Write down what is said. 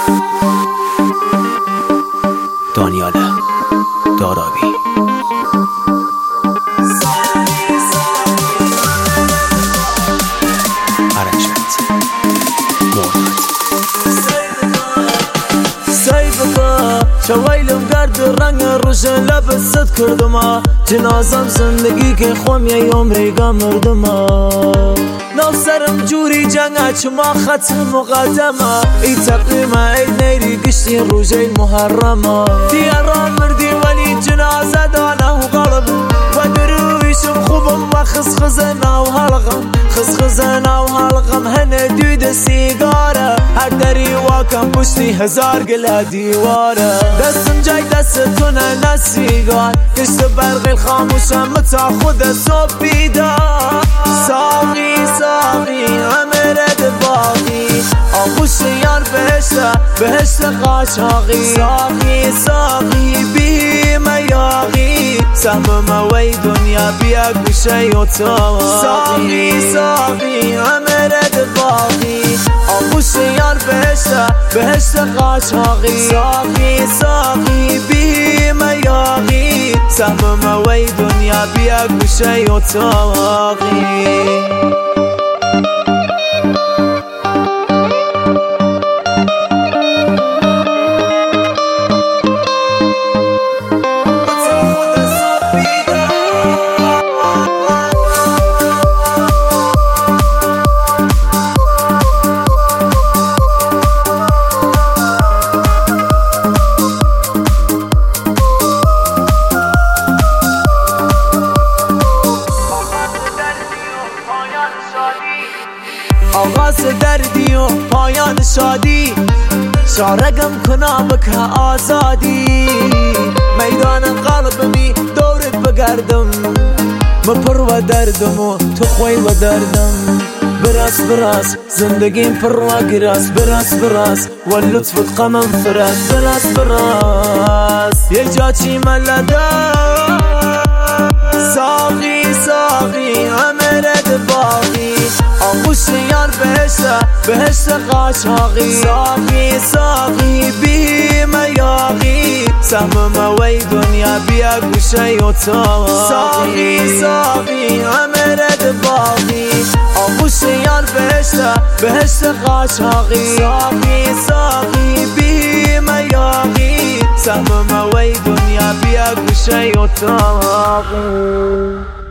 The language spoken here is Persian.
دانیال دارابی. ارنجت مرداد سیبکا شویلم گرد رنگ روش لب ست کردم جنازم زندگی که خوام یه عمریگا مردم نو سرم جوری جنگا چما خط مقدمه ای تقویمه ای نیری گشتی روژه محرمه دیارا مردی ولی جنازه دانه و غلب و درویشم خوبم و خزخزنه و حلقم خزخزنه و حلقم هنه دوید سیگاره هر دری واکم پشتی هزار گله دیواره دستم جای دستتونه نسیگار کشت برقی خاموشم متا خود صبح بیدار ساقی ساقی امرد باقی آغوش یار بهشت قاچاقی ساقی ساقی بیم یاقی سهم وی دنیا بیا گوشه اتاقی ساقی ساقی امرد باقی آغوش یار بهشت قاچاقی ساقی ساقی بیم یاقی سهم وی دنیا بیا گوشه اتاقی آغاز دردی و پایان شادی شارگم کنم که آزادی میدان قلبمی دورت بگردم مپر و دردم و تو خوی و دردم براس براس زندگیم پر و گراس براس براس و لطفت قمم فراس براس براس یه جا چی ملده ساقی ساقی امرد باقی آغوش یار بهشت قاچاقی ساقی ساقی بیم یاقی سهم وی دنیا بیا گوشه اتاقی ساقی ساقی امرد باقی آغوش یار بهشت قاچاقی ساقی ساقی بیم یاقی سهم وی دنیا بیا گوشه اتاقی